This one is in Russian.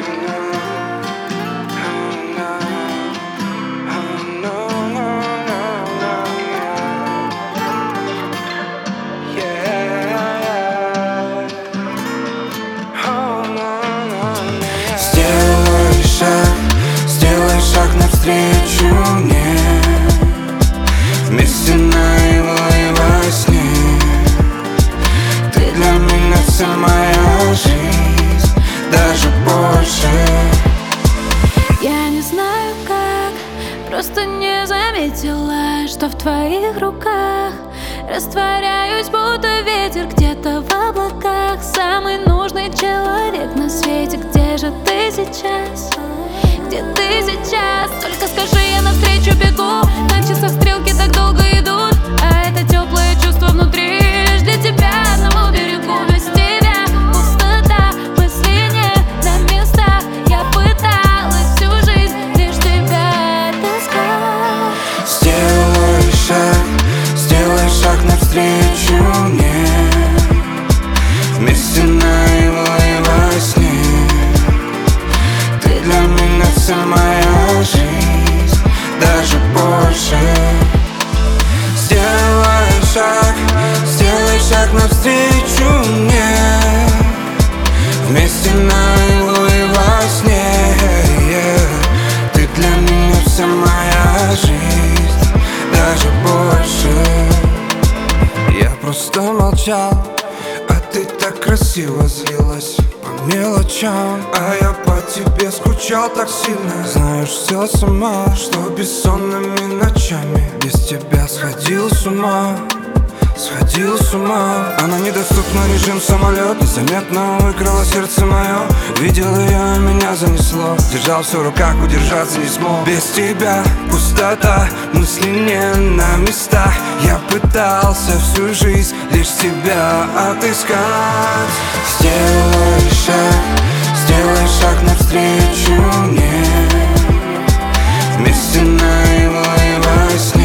Сделай шаг навстречу мне, вместе наяву и во сне. Ты для меня вся моя жизнь, даже больше. Я не знаю как, просто не заметила, что в твоих руках растворяюсь, будто ветер где-то в облаках. Самый нужный человек на свете, где же ты сейчас? Где ты сейчас? Только скажи, я навстречу бегу. На часах стрелки так долго идут, а это теплое чувство внутри лишь для тебя одного берегу. Без тебя пустота, мысли нет на местах. Я пыталась всю жизнь лишь тебя отыскать. Сделай шаг навстречу мне, вместе наяву и во сне. Ты для меня вся моя жизнь, даже больше. Сделай шаг навстречу мне, вместе наяву и во сне. Ты для меня вся моя жизнь, даже больше. Я просто молчал, а ты так красиво злилась по мелочам, а я по тебе скучал так сильно. Знаешь все сама, что бессонными ночами без тебя сходил с ума. Она недоступна, режим самолет незаметно выкрала сердце мое. Видел ее, меня занесло. Держал все в руках, удержаться не смог. Без тебя пустота, мысли не на местах. Я пытался всю жизнь лишь тебя отыскать. Сделай шаг навстречу мне, вместе наяву и во сне.